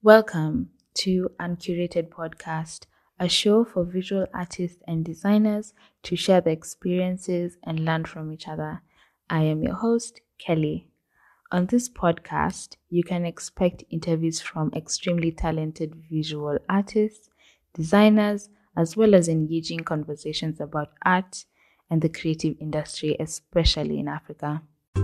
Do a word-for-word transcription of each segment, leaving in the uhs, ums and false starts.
Welcome to Uncurated Podcast, a show for visual artists and designers to share their experiences and learn from each other. I am your host, Kelly. On this podcast, you can expect interviews from extremely talented visual artists, designers, as well as engaging conversations about art and the creative industry, especially in Africa.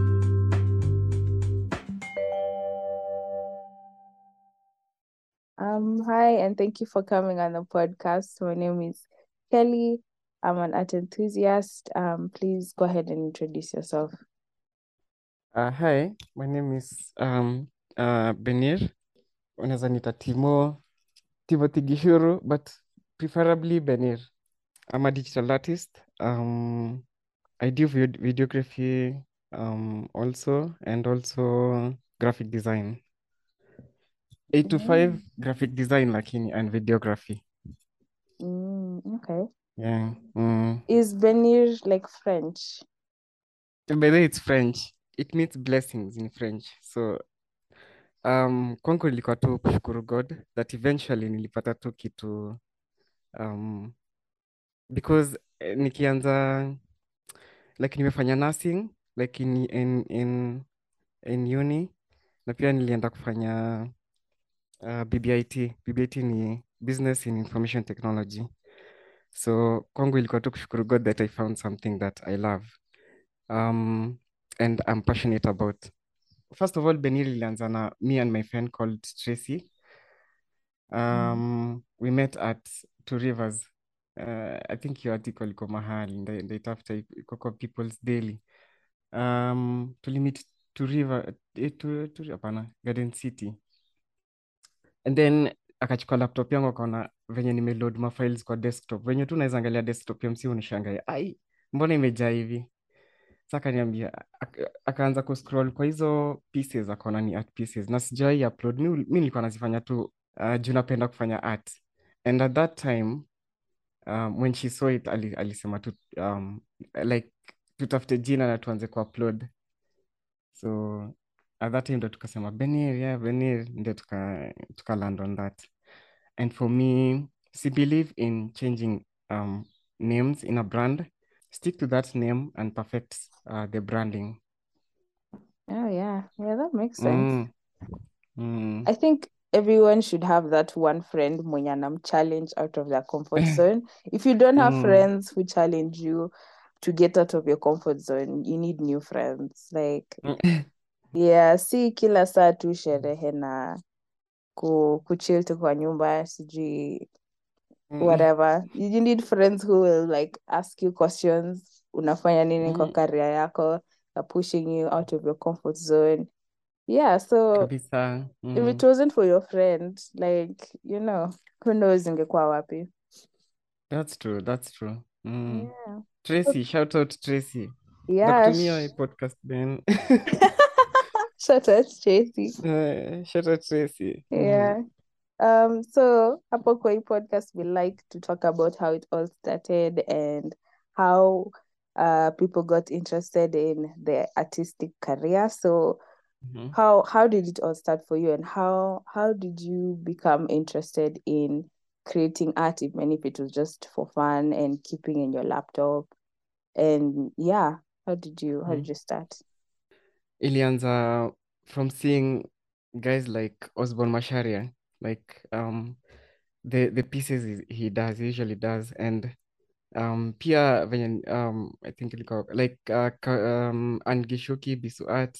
Um, hi, and thank you for coming on the podcast. My name is Kelly. I'm an art enthusiast. Um, please go ahead and introduce yourself. Uh, hi, my name is um uh Benir. Unaweza nita Timo, Timothy Gishuru, but preferably Benir. I'm a digital artist. Um, I do vid videography um also and also graphic design. Eight to five Mm, graphic design lakini and videography. mm, okay. Yeah. Mm. Is Benir like French? By the way, it's French. It means blessings in French. So um kwangu ilikuwa tu kushukuru God that eventually nilipata tu kitu um because eh, nikianza like nimefanya nursing like in, in, in, in uni na pia nilienda kufanya uh, B B I T. B B I T ni Business in Information Technology. So kwangu ilikuwa tu kushukuru God that I found something that I love um, and I'm passionate about. First of all, Benil ilianza na me and my friend called Tracy. Um, we met at Two Rivers. Uh, I think your article iko mahali nda- ndaitafuta iko iko kwa People's Daily. Um, tulimit Two River eh, tu, tu, hapana, Garden City. And then akachukua laptop yangu akaona venye nimeload ma files kwa desktop. Venye tu naweza angalia desktop ya msi unishangae. Ai, mbona imejaa hivi? Sasa akaniambia ak- akaanza kuscroll kwa hizo pieces akaona ni art pieces na sijawahi upload. Mi mi nilikuwa nazifanya tu uh, juu napenda kufanya art. And at that time um, when she saw it ali, alisema tu um, like tutafute jina na tuanze kuupload. So at that time ndo tukasema Benir, yeah, Benir, ndio tuka, tuka land on that. And for me, si believe in changing um, names in a brand. Stick to that name and perfect uh, the branding. Oh, yeah. Yeah, that makes sense. Mm, mm, I think everyone should have that one friend mwenye anam challenge out of their comfort zone. If you don't have mm, friends who challenge you to get out of your comfort zone, you need new friends. Like, mm. yeah, si kila saa tu sherehe na ku kuchill tu kwa nyumba, sijui whatever. You need friends who will like ask you questions. Unafanya nini kwa Mm, career yako? Are pushing you out of your comfort zone. Yeah, so kabisa. if it Mm. wasn't for your friend, like, you know, who knows ingekuwa wapi. That's true, that's true. Mm. Yeah. Tracy, shout out Tracy. Yeah. Ndakutumia hii sh- podcast then. Shout out Tracy. Uh, shout out Tracy. Mm. Yeah. Um, so hapo kwa hii podcast we like to talk about how it all started and how uh people got interested in their artistic career. So Mhm. how how did it all start for you and how how did you become interested in creating art, even if it was just for fun and keeping in your laptop? And yeah, how did you how Mhm. did you start? Ilianza from seeing guys like Osborne Masharia, like um the the pieces he he does, he usually does, and um pia venye um I think ilikuwa like uh, ka- um Angishuki Bisu Art.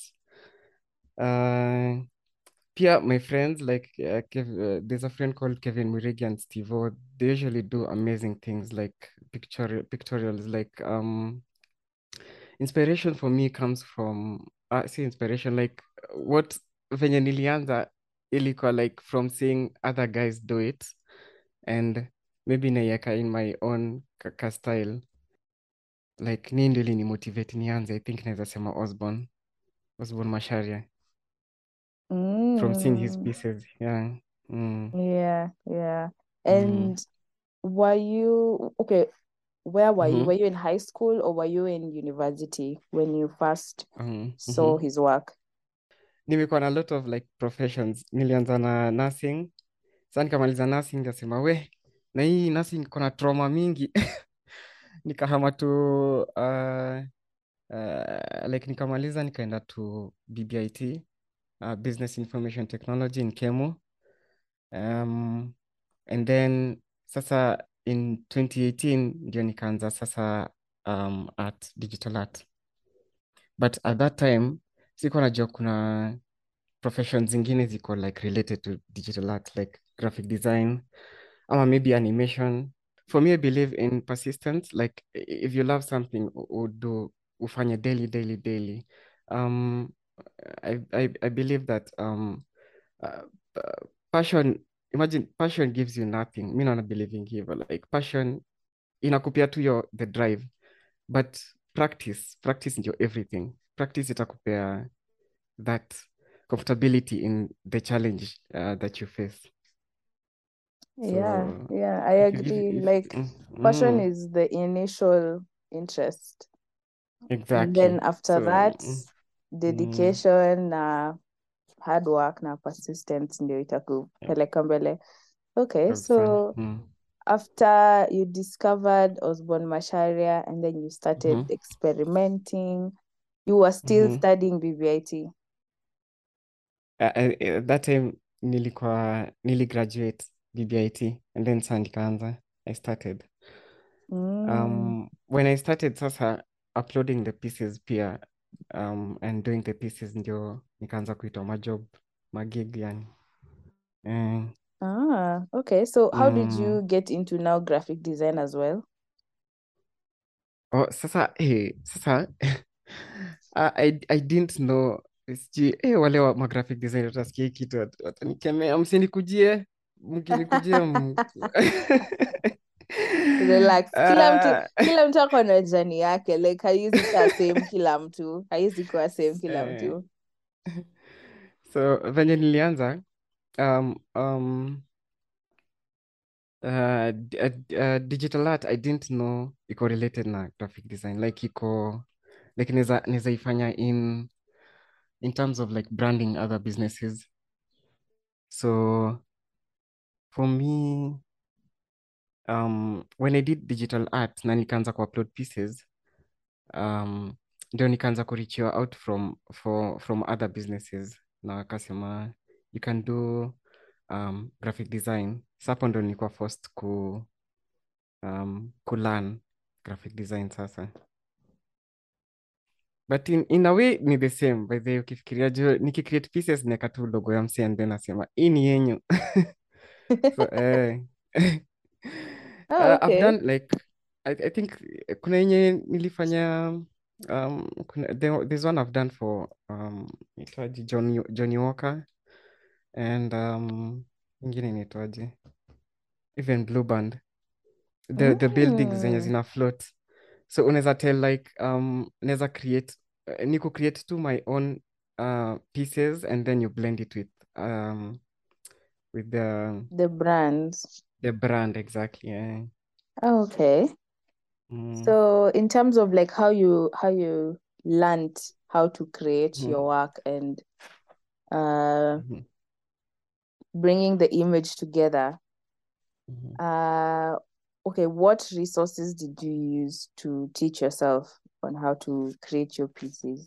Uh, pia my friends like uh, Kev, uh, there's a friend called Kevin Murigi and Steve O. They usually do amazing things like pictorial pictorials like um inspiration for me comes from uh, see inspiration like what venye nilianza ilikuwa like from seeing other guys do it and maybe naiweka in my own ka, ka style like ni ndio ilini motivate nianze. I think naweza sema Osborne Osborne Masharia from seeing his Mm, pieces, yeah. Mm, yeah, yeah. mm, And were you okay? Where were you? mhm, Were you in high school or were you in university when you first mm, saw mhm. his work? nimekuwa na a lot of like professions. Nilianza na nursing, sasa nikamaliza nursing nikasema we, na hii nursing iko na trauma mingi nikahama tu uh, uh, like nikamaliza nikaenda to B B I T, uh, Business Information Technology in Kemu. Um, and then sasa in twenty eighteen ndio nikaanza sasa um, art, digital art. But at that time sikuwa najua kuna professions zingine ziko like related to digital art like graphic design ama maybe animation. For me, I believe in persistence. Like i- if you love something, u- udo ufanye daily, daily, daily. Um, I, I, I believe that um, uh, uh, passion, imagine passion gives you nothing. Mi naona believing hivyo. Like passion inakupea tu your the drive, but practice, practice ndio everything. Practice itakupea that comfortability in the challenge uh, that you face. Yeah, So yeah, I if if agree. if Like mm, passion mm, is the initial interest. And then exactly. after So that, mm, mm, dedication na hard work na persistence ndio yeah, itakupeleka mbele. Okay, kabisa. so Mm, after you discovered Osborne Macharia and then you started mhm, experimenting, you were still mhm. studying B B I T. Uh, uh, uh, that time nilikuwa niligraduate B B I T and then sasa nikaanza I started Mm. um when I started sasa uploading the pieces pia um and doing the pieces ndio nikaanza kuitwa majob magig yani eh, Ah, okay. So how did mm. you get into now graphic design as well? Oh, sasa eh, sasa I, I, I didn't know sijui eh, wale wa ma graphic design watasikia hii kitu wat- watanikemea, msinikujie, mkinikujie m... Relax. Kila mtu Ah, kila mtu ako na jani yake. Like haiwezi kuwa same kila mtu. Haiwezi kuwa same kila eh, mtu. so venye nilianza um, um, uh, d- uh, d- uh, digital art I didn't know iko related na graphic design like iko like neza neza ifanya in in terms of like branding other businesses. So for me, um, when I did digital art na nikaanza ku-upload pieces, um, ndio nikaanza kurichiwa out from for from other businesses na wakasema you can do um, graphic design. Sasa hapo ndo nilikuwa forced ku um, ku learn graphic design sasa. But in, in a way ni the same by the way, ukifikiria juu nikicreate pieces naeka tu logo ya msee and then nasema hii ni yenyu. So, eh. Oh, Uh, I've okay. done like I, I think kuna yenye nilifanya um, kuna, there, there's one I've done for um, inaitwaje Johnny, Johnny Walker and um, ingine inaitwaje even Blue Band the, the buildings zenye Mm. zina float, so unaweza tell like um, unaweza create uh, ni ku create to my own uh, pieces and then you blend it with um, with the The brands. the brand exactly yeah. Oh, okay. Mm. So in terms of like how you how you learned how to create Mhm. your work and uh Mhm. bringing the image together, Mhm. uh okay, what resources did you use to teach yourself on how to create your pieces?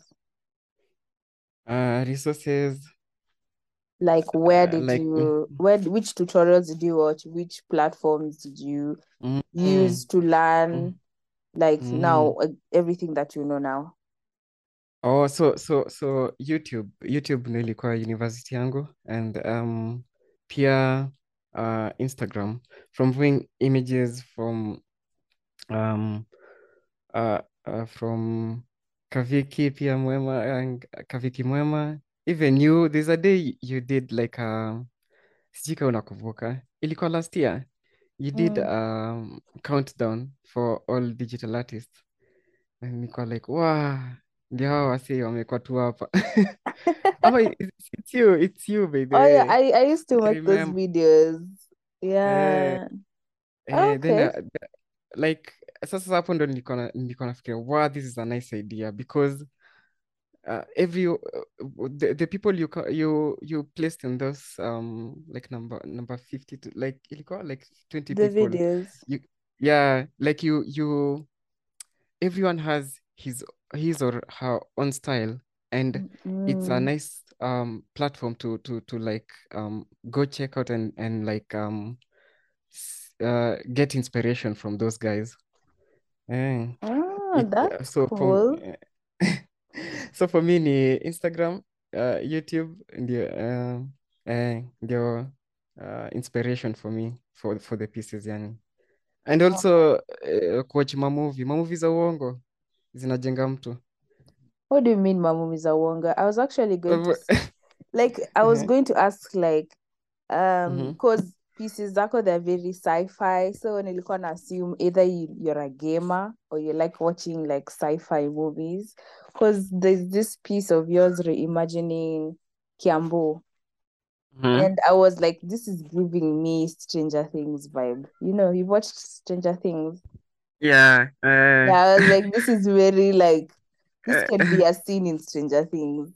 Uh, resources Like where uh, did like mm, you where which tutorials did you watch? Which platforms did you mm, mm, use to mm, learn like now mm. uh, everything that you know now? Oh, so so so YouTube YouTube ndio ilikuwa university yangu and um pia uh, Instagram from viewing images from um uh, uh, from Kaviki pia Mwema and Kaviki Mwema, even you there's a day you did like a sijui kama unakumbuka ilikuwa last year you did Mm. um countdown for all digital artists and nilikuwa like wow, ndio hawa wasee wamekuwa tu hapa ama it's, it's you it's you by the Oh yeah, way I, I used to I make those remember videos. eh, Yeah. eh, then Okay. uh, like sasa hapo ndo nilikuwa na- nilikuwa nafikiria wow, this is a nice idea because uh, every uh, the, the people you ca- you you placed in those um like number number fifty to like ilikuwa like twenty The people. videos. You yeah, like you you everyone has his his or her own style, and it's a Mm. nice um platform to to to like um go check out and and like um s- uh get inspiration from those guys. Eh, Ah, it uh, that's so from cool. so for me ni Instagram, uh, YouTube ndio uh, eh, ndio uh, inspiration for me for for the pieces yani, and also uh, kuwatch mamovie mamovie za uongo zinajenga mtu. What do you mean, Mamumi Zawonga? I was actually going to Uh, s- like I was uh-huh, going to ask like um mhm. because pieces zako they're very sci-fi, so nilikuwa na assume either you, you're a gamer or you like watching like sci-fi movies, because there's this piece of yours reimagining Kiambu, Mhm. and I was like, this is giving me Stranger Things vibe. You know, you've watched Stranger Things. Yeah. Uh, Yeah, I was like, this is very like this uh, can be a scene in Stranger Things.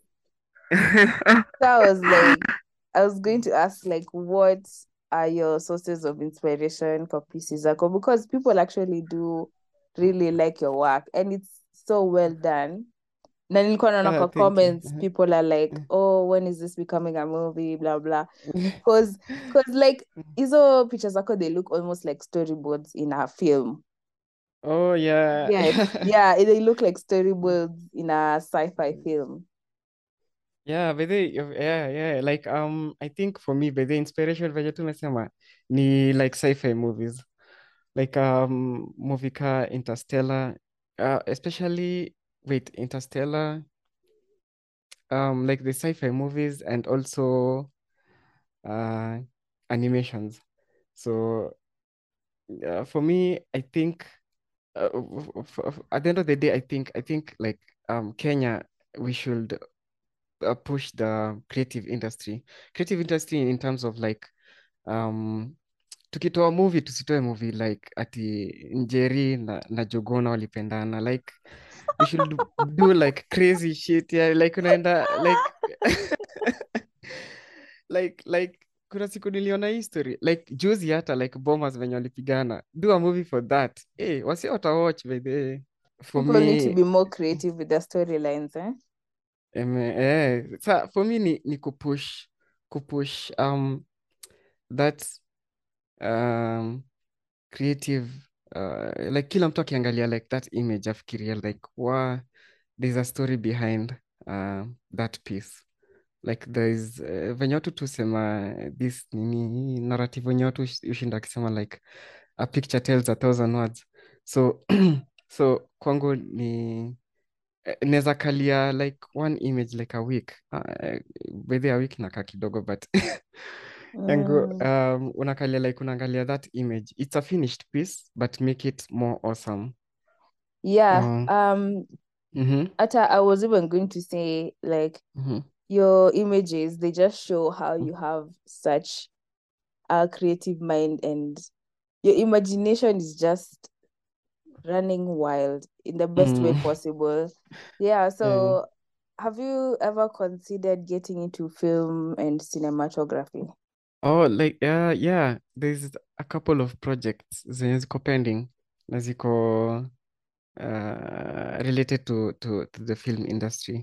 So I was like, I was going to ask, like, what are your sources of inspiration for P C Zako? Because people actually do really like your work and it's so well done. Na nilikuwa naona uh, kwa thank you. comments, people are like, oh, when is this becoming a movie? Blah, blah. Because, because like, hizo picha zako, they look almost like storyboards in a film. Oh yeah. Yeah, yeah, they look like storyboards in a sci-fi film. Yeah, by the yeah, yeah, like um I think for me by the inspiration venye tumesema ni like sci-fi movies. Like um movie ka Interstellar, uh, especially wait, Interstellar, um like the sci-fi movies and also uh animations. So uh, for me, I think uh, f- f- at the end of the day, I think I think like um Kenya, we should uh, push the creative industry creative industry in terms of like um tukitoa movie tusitoe movie like ati Njeri na, na Jogona walipendana, like we should do like crazy shit, yeah, like unaenda like like like kuna siku niliona history like juzi hata like bombers venye walipigana, do a movie for that. Hey, wasi watawatch by the way. For People need to me be more creative with their storylines, eh? em, eh, sa for me ni, ni kupush kupush um that um creative uh, like kila mtu akiangalia like that image afikiria like wa there's a story behind uh, that piece, like there's uh, venye watu tusema this nini narrative venye watu ush- ushinda akisema like a picture tells a thousand words. So so kwangu ni eh, naweza kalia like one image like a week, uh, bedhi a week nakaa kidogo but yangu Mm. um, unakalia like unaangalia that image, it's a finished piece but make it more awesome. Yeah. Um, Um, mhm, Ata, I was even going to say, like, mhm, your images, they just show how mhm, you have such a creative mind and your imagination is just running wild in the best way mm, possible. Yeah, yeah. so have you ever considered getting into film and cinematography? Oh, like yeah, yeah. There's a couple of projects zenye ziko pending na ziko uh, related to, to to the film industry.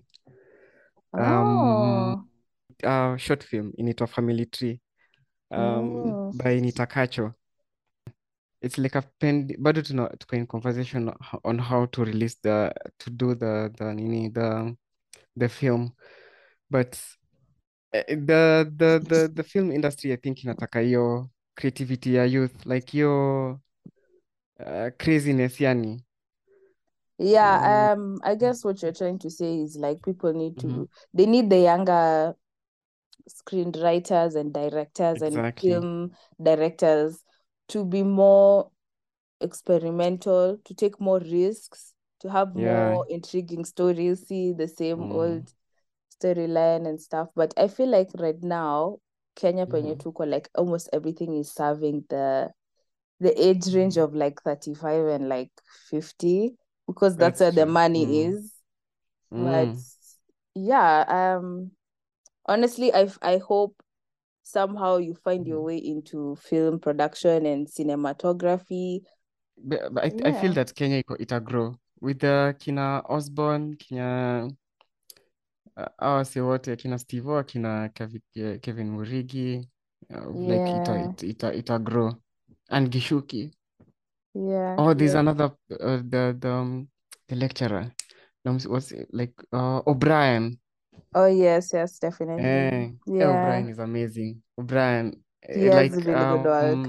Um, Oh, uh, short film inaitwa Family Tree um, oh, by Nitakacho. It's like a pen, bado tuna tuko in conversation ho- on how to release the to do the the nini the the film, but eh, the the the the film industry I think inataka hiyo creativity ya youth, like hiyo uh, craziness yani. Um, yeah. Um, I guess what you're trying to say is like people need mhm, to, they need the younger screenwriters and directors and exactly. film directors to be more experimental, to take more risks, to have Yeah. more intriguing stories, see the same Mm, old storyline and stuff. But I feel like right now, Kenya penye mhm, tuko, like almost everything is serving the the age range mhm. of like thirty-five and like fifty, because that's That's where the true. money Mm, is. But mm, yeah, um, honestly, I I hope somehow you find your way into film production and cinematography. But, but I, I feel Yeah, that Kenya iko itagrow with the kina Osborne, kina uh, hawa si wote kina Steve O, kina Kevi- eh, Kevin Murigi, uh, like ita, yeah, ita, ita, ita grow. And Gishuki. yeah, Oh, there's yeah. another uh, the the um, the lecturer. Um, What's it, like uh, O'Brien. Oh yes, yes, definitely. Eh, eh, Yeah, O'Brien is amazing. O'Brien, he eh, has like really good work. um,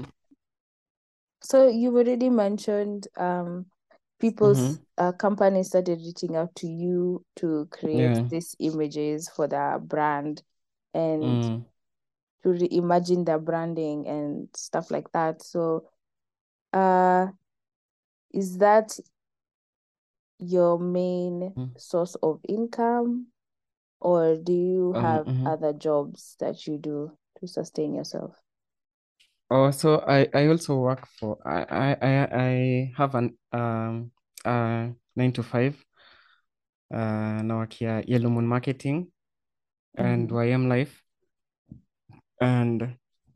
So you've already mentioned um people's mhm, uh, companies started reaching out to you to create yeah, these images for their brand and mm, to reimagine their branding and stuff like that. So uh is that your main mm, source of income, or do you um, have mhm. other jobs that you do to sustain yourself? Oh, so I I also work for I I I I have an um uh nine to five uh nawakia Yellow Moon Marketing and Mm-hmm. Y M Life and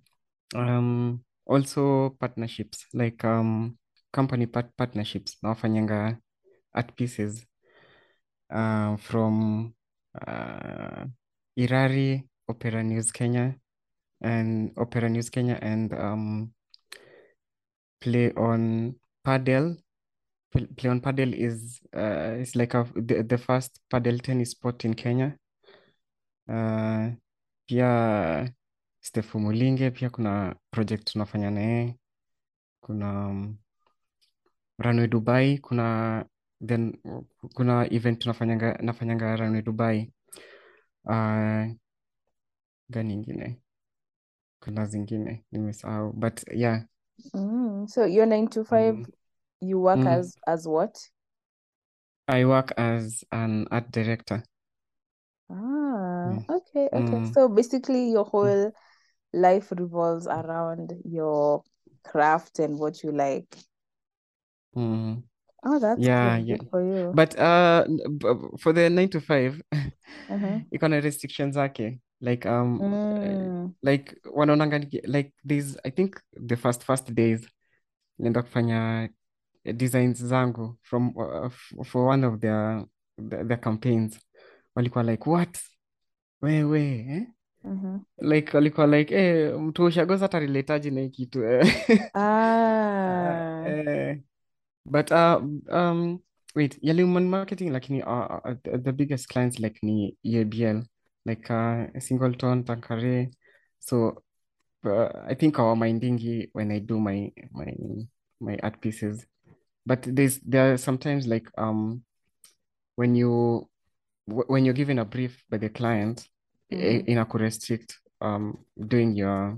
um also partnerships like um company part partnerships nawafanyanga art pieces uh, from uh, Irari, Opera News Kenya, and Opera News Kenya, and um, Play on Paddle. Pl- Play on Paddle is uh, it's like a, the, the first paddle tennis sport in Kenya. Uh, pia Stefu Mulinge, pia kuna project tunafanya naye, kuna um, Runway Dubai, kuna then kuna event tunafanyanga nafanyanga Runway Dubai. Uh, gani ingine? Kuna zingine nimesahau, but yeah. Mm. So your nine to five, mm, you work mm. as as what? I work as an art director. Ah, Mm, okay, okay. mm, So basically your mm, whole life revolves around your craft and what you like. mm. Oh, that's Yeah, good. yeah. Good for you. But uh, n- b- b- for the nine to five, Mm-hmm. iko na restrictions zake. Like um, uh, Mm, like wanaonanga niki- like these. I think the first first days nenda kufanya designs zangu from uh, f- for one of their the, their campaigns. Walikuwa like what? Wewe eh? mm-hmm. Like walikuwa like eh, mtu ushagoza atareletaji na hii kitu eh. Ah, Ah, eh. But uh, um wait, Yellow Moon Marketing lakini uh, uh, the, the biggest clients like ni E A B L like uh, Singleton, Tankare. So uh, I think our mindingi when I do my my my art pieces. But there's there are sometimes like um when you wh- when you're given a brief by the client, mm-hmm. i- inaku restrict um doing your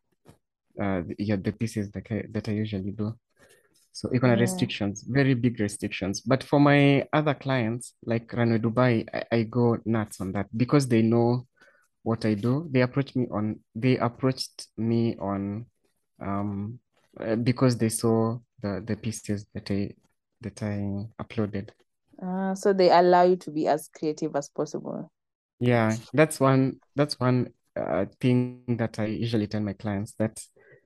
uh the- yeah, the pieces that I, that I usually do. So iko na Yeah. restrictions, very big restrictions. But for my other clients, like Runway Dubai, I, I go nuts on that because they know what I do. They approach me on they approached me on um uh, because they saw the the pieces that I that I uploaded. Ah, so they allow you to be as creative as possible. Yeah, that's one that's one uh, thing that I usually tell my clients that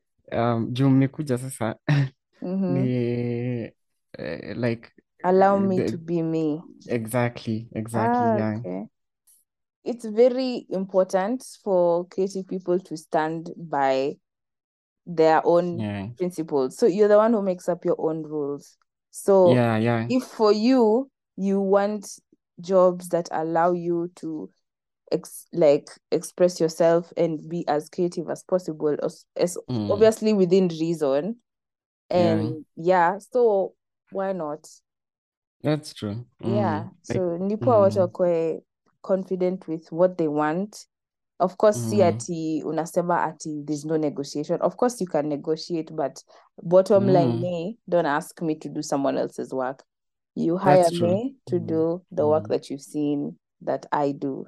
um juu mmekuja sasa Mm-hmm. ni uh, like Allow uh, me to the, be me. exactly exactly Ah, yeah okay. It's very important for creative people to stand by their own yeah principles. So you're the one who makes up your own rules. So yeah yeah if for you, you want jobs that allow you to ex like express yourself and be as creative as possible, as, as mm, obviously within reason. yeah And yeah, so why not? that's true Yeah. mm, like So nipo watu mm, wakwe confident with what they want. Of course, si mm, ati unasema ati there's no negotiation. Of course, you can negotiate, but bottom line mm, me, don't ask me to do someone else's work. You hire that's true me to mm, do the work mm, that you've seen that I do.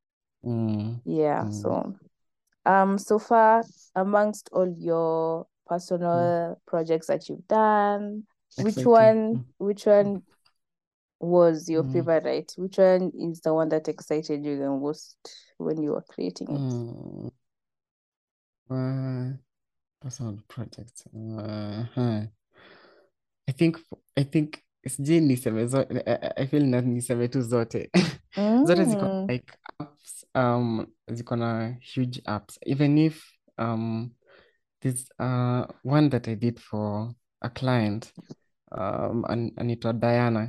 mm, Yeah. mm, So, um, so far amongst all your mm. personal projects that you've done, which Exciting one, mm. which one was your Mm. favorite? Which one is the one that excited you the most when you were creating it? Mm. Uh, personal projects. Uh, huh. I think I think sijui niseme zote. I, I I feel na niseme tu zote. Zote ziko Mm. like apps, um ziko na huge apps. Even if um there's uh one that I did for a client, um an, anaitwa Diana.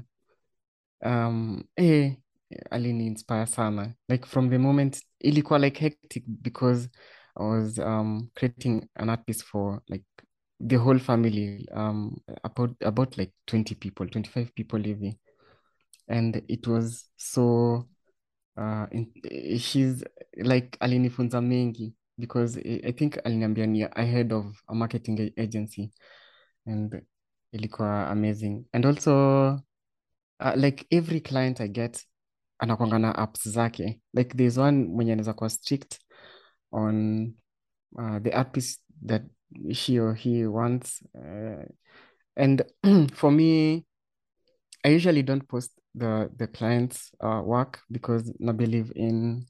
Um eh alini inspire sana. Like from the moment ilikuwa like hectic because I was um creating an art piece for like the whole family, um about about like twenty people, twenty-five people hivi, and it was so uh in, eh, she's like alinifunza mengi because I, I think aliniambia ni ahead of a marketing a- agency, and ilikuwa amazing. And also uh, like every client I get anakuanga na apps zake. Like there's one mwenye anaweza kuwa strict on uh, the art piece that she or he wants, uh, and for me I usually don't post the the client's uh, work because I believe in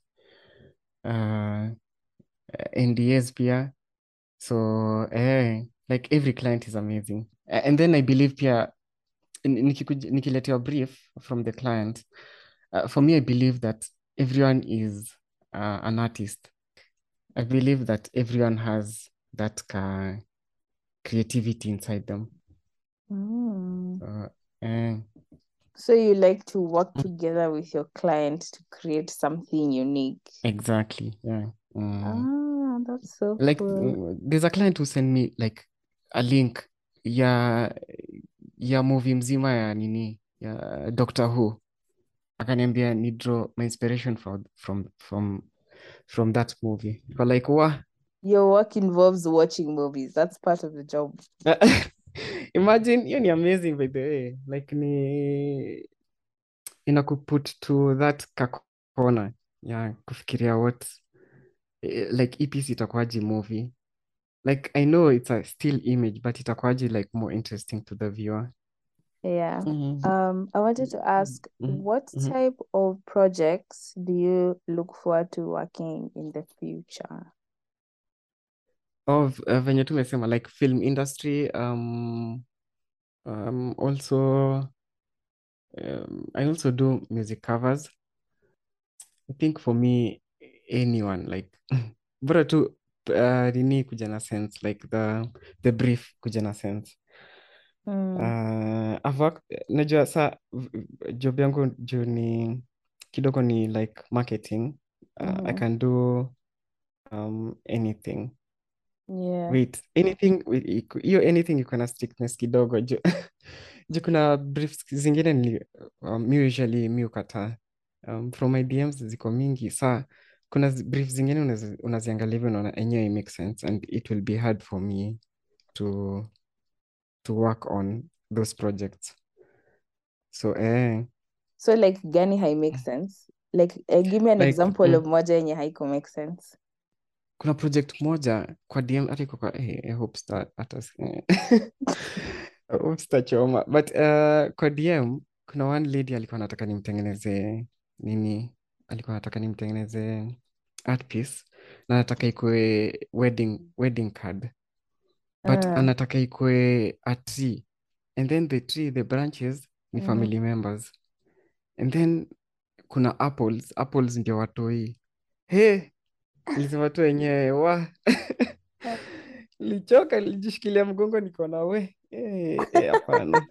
uh, N D As pia. So eh, like every client is amazing. A- And then I believe pia n- nikikuj- nikiletewa brief from the client, uh, for me I believe that everyone is uh, an artist. I believe that everyone has that ka creativity inside them. Mm. Uh, eh, So you like to work together with your client to create something unique. exactly. Yeah. Mm. Ah, that's so Like cool. mm, there's a client who sent me like a link ya ya movie mzima ya nini ya Doctor Who, akaniambia ni draw my inspiration from from from from that movie. But like what? Your work involves watching movies. That's part of the job. Imagine, hiyo ni amazing by the way. Like ni inakuput to that kakona ya kufikiria what eh, like hii piece itakuwaje movie. Like I know it's a still image but itakuwaje like more interesting to the viewer. Yeah. Mhm. Um, I wanted to ask, Mhm. what Mhm. type of projects do you look forward to working in the future? Of uh, venye tumesema like film industry, um um also um, I also do music covers. I think for me anyone like bora tu uh, nini kuja na sense like the the brief kuja na sense. Mm. Uh, I've worked, najua sa v- v- job yangu juu ni kidogo ni like marketing. Uh, I Mhm. can do um, anything. Yeah. Wait, anything wi- iku- hiyo anything iko na strictness kidogo juu juu kuna briefs zingine nili, um, mi usually mi ukataa. Um, from my D Ms ziko mingi saa kuna zi- briefs zingine unazi- unaziangalia hivi unaona enyewe it makes sense and it will be hard for me to to work on those projects. So eh, So like gani hai make sense? Like uh, give me an like example mm, of moja yenye haiko make sense. kuna project moja kwa D M hata iko kwa eh, I hope star hata si- I hope sitachoma but uh, kwa D M kuna one lady alikuwa anataka nimtengeneze nini, alikuwa anataka nimtengeneze art piece na anataka ikuwe wedding wedding card but Uh, anataka ikuwe a tree and then the tree the branches ni mhm. family members and then kuna apples apples ndio watoi. He, nilisema tu wenyewe wa lichoka, lilijishikilia mgongo, niko na we Eh, eh, hapana.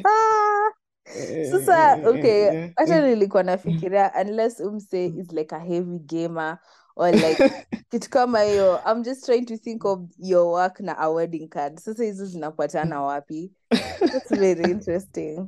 Sasa Eh, okay, eh, hata eh, nilikuwa eh. nafikiria unless umse is like a heavy gamer or like kitu kama hiyo. I'm just trying to think of your work na a wedding card. Sasa hizo zinapatana wapi? That's very interesting.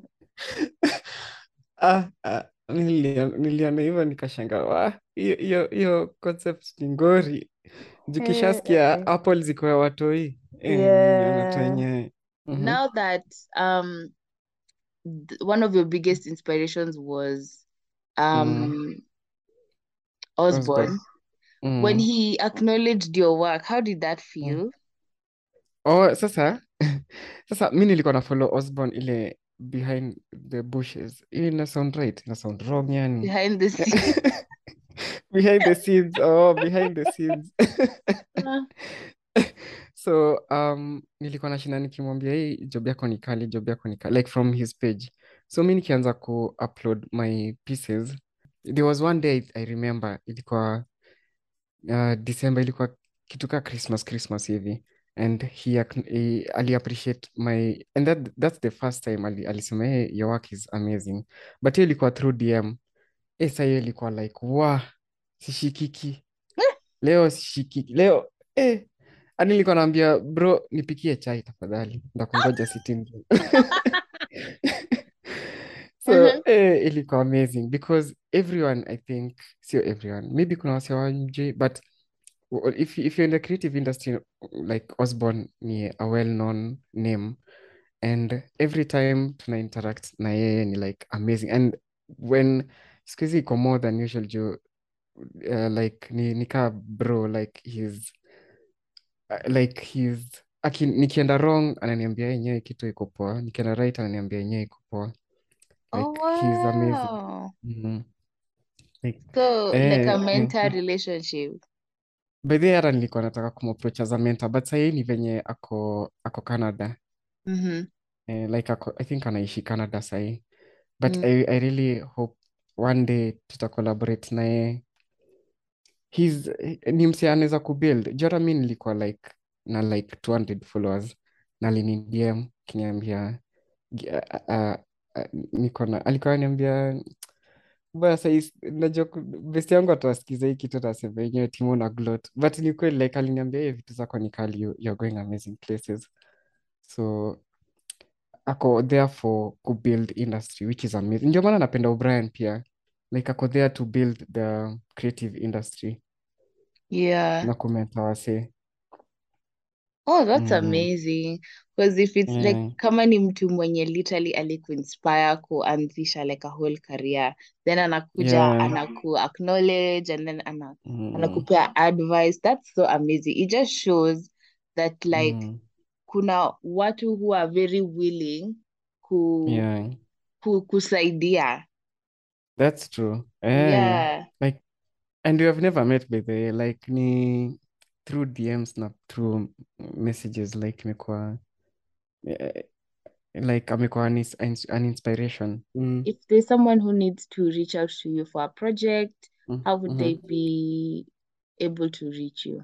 Ah, ah, nilia- niliona hivyo nikashanga wa hiyo hiyo hiyo concept ni ngori jukishasikia Eh, apple ziko ya watoi eh, niliona tu yeah. wenyewe. Mhm. Now that um th- one of your biggest inspirations was um Mm, Osborne, Osborne. when Mm, he acknowledged your work, how did that mm. feel? Oh, sasa sasa mi nilikuwa na follow Osborne ile behind the bushes. Hiyo ina sound right? Ina sound wrong yani. Behind the scenes. Behind the scenes. Oh, behind the scenes. So um, nilikuwa nashinda nikimwambia hii job yako ni kali, job yako ni kali, like from his page. So mi nikianza ku upload my pieces, there was one day I remember ilikuwa uh, December, ilikuwa kitu ka Christmas Christmas hivi, and he, ac- he ali appreciate my, and that that's the first time ali, alisema hey, your work is amazing, but hiyo ilikuwa through D M. Eh, sasa hiyo ilikuwa like wa sishikiki leo, sishikiki leo eh. Hadi nilikuwa naambia bro, nipikie chai tafadhali, ndakungoja sitting room. So Mhm. eh, ilikuwa amazing because everyone, I think, sio everyone, maybe kuna wase hawamjui, but w- if, if you're in the creative industry, like Osborne ni a well-known name, and every time tuna interact na yeye ni like amazing, and when siku hizi iko more than usual juu uh, like ni nikaa bro, like he's uh, like he's aki, nikienda wrong ananiambia yenyewe kitu iko poa, nikienda right ananiambia yenyewe iko poa, Oh, like he's amazing. wow. Mhm. Like, So, like a eh, mentor mhm. relationship. By the way, hata nilikuwa nataka kumapproach as a mentor, but sahii ni venye ako ako Canada. Mhm. Eh, like ako, I think anaishi Canada sahii, but Mm. I, I really hope one day tuta collaborate naye. He's ni mse anaweza kubuild. Jora mi nilikuwa like na like two hundred followers na alini D M kiniambia gi- a- a- a- niko na, alikuwa ananiambia baya sahii najua ku- best yangu atawasikiza hii kitu atasema yenyewe Timo na gloat, but ni kweli like aliniambia hiyo vitu zako ni kali, you, you're going amazing places, so ako there for kubuild industry which is amazing. Ndio maana napenda O'Brien pia, like ako there to build the creative industry Yeah. na kumenta wase. Oh, that's Mm, amazing. Because if it's like yeah, kama ni mtu mwenye literally alikuinspire kuanzisha like a whole career, then anakuja yeah, anaku acknowledge and then ana, mm, anakupea advice. That's so amazing. It just shows that like mm, kuna watu who are very willing ku, yeah, ku kusaidia. that's true. Eh, Yeah. like, and we have never met by the way, like ni through D Ms na through messages, like imekuwa eh, like amekuwa an, ins- an an inspiration. Mm, If there's someone who needs to reach out to you for a project, mm, how would they mhm. be able to reach you?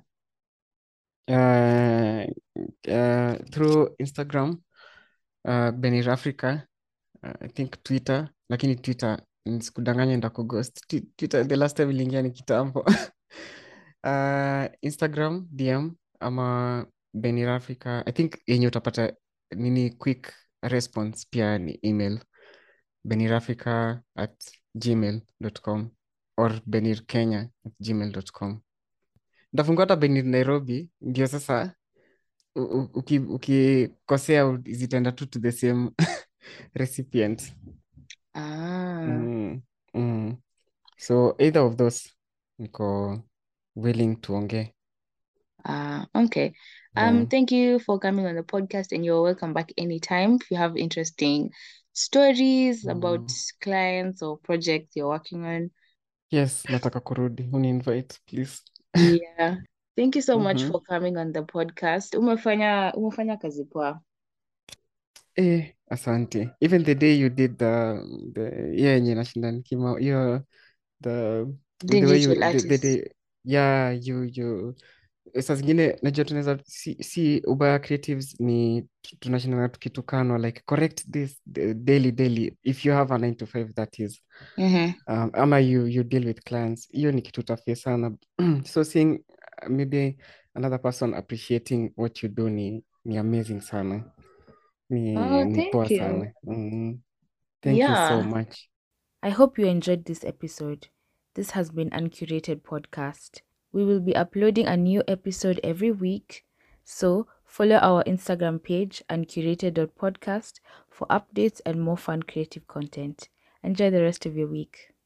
Uh, uh, through Instagram, uh, Benir Africa, uh, I think Twitter, lakini Twitter nisikudanganya ndakughost. Twi- Twitter the last time iliingia ni kitambo. Uh, Instagram D M ama Benir Africa, I think yenye utapata nini quick response pia ni email benirafrica at gmail dot com or benirkenya at gmail dot com. Ndafungua hata Benir Nairobi, ndio sasa u- u- uki- ukikosea u- zitaenda tu to the same recipient. Ah, Mm, mm. So either of those niko willing tuongee. ah, okay. Yeah. Um, thank you for coming on the podcast, and you're welcome back anytime if you have interesting stories about Mm. clients or projects you're working on. Yes, nataka kurudi. Uni invite please. Yeah. Thank you so much Mhm. for coming on the podcast. Umefanya umefanya kazi poa. Eh, asante. Even the day you did the the yeah yenye nashinda nikima hiyo the the way you Digital the, the artist. day yeah you you saa zingine najua tunaweza si, si ubaya creatives ni tu- tunashindana tukitukanwa like correct this the- daily daily if you have a nine to five that is Mm-hmm. um, ama you you deal with clients, hiyo ni kitu tafie sana. So seeing uh, maybe another person appreciating what you do ni ni amazing sana, ni Oh, ni poa thank you. sana. Mm, thank you so Yeah. much. I hope you enjoyed this episode. This has been Uncurated Podcast. We will be uploading a new episode every week, so follow our Instagram page, uncurated dot podcast, for updates and more fun creative content. Enjoy the rest of your week.